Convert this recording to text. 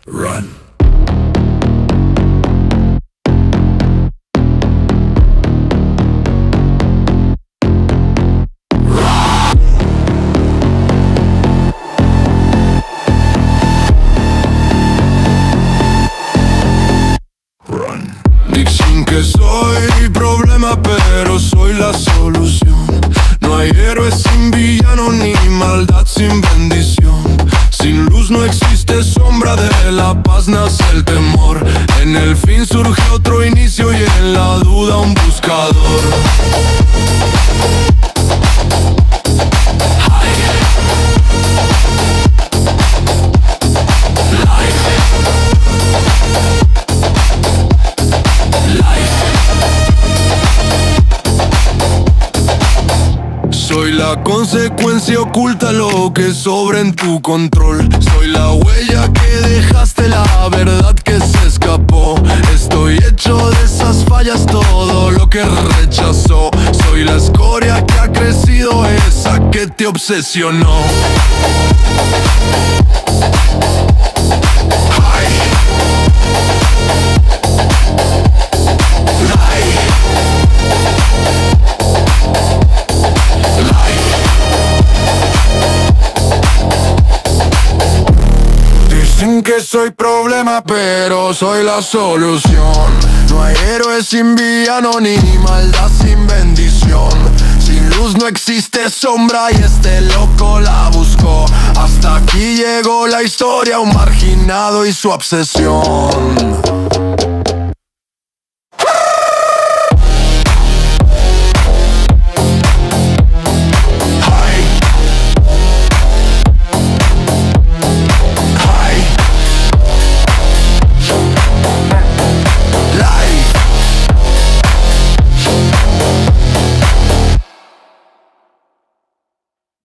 Run. Dicen que soy problema, pero soy la solución. No hay héroe sin villano, ni maldad sin bendición. Sin luz no existe sombra, de la paz nace el temor. En el fin surge otro inicio y en la duda un buscador. Soy la consecuencia oculta, lo que sobra en tu control. Soy la huella que dejaste, la verdad que se escapó. Estoy hecho de esas fallas, todo lo que rechazó. Soy la escoria que ha crecido, esa que te obsesionó. Dicen que soy problema, pero soy la solución. No hay héroe sin villano, ni maldad sin bendición. Sin luz no existe sombra y este loco la buscó. Hasta aquí llegó la historia, un marginado y su obsesión.